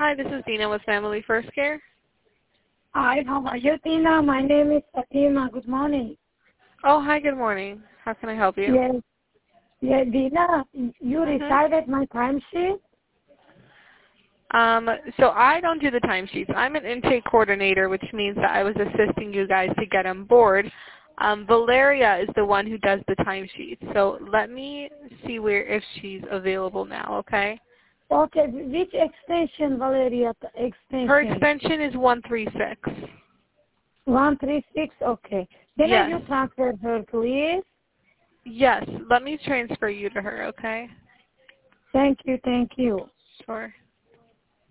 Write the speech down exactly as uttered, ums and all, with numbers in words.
Hi, this is Dina with Family First Care. Hi, how are you, Tina? My name is Fatima. Good morning. Oh, hi, good morning. How can I help you? Yes. Yeah, Dina, you Mm-hmm. decided my timesheet? Um, so I don't do the timesheets. I'm an intake coordinator, which means that I was assisting you guys to get on board. Um, Valeria is the one who does the timesheets. So let me see where if she's available now, okay? Okay, which extension, Valeria? Extension? Her extension is one three six. one three six, okay. Can Yes. you transfer her, please? Yes. Let me transfer you to her, okay? Thank you, thank you. Sure.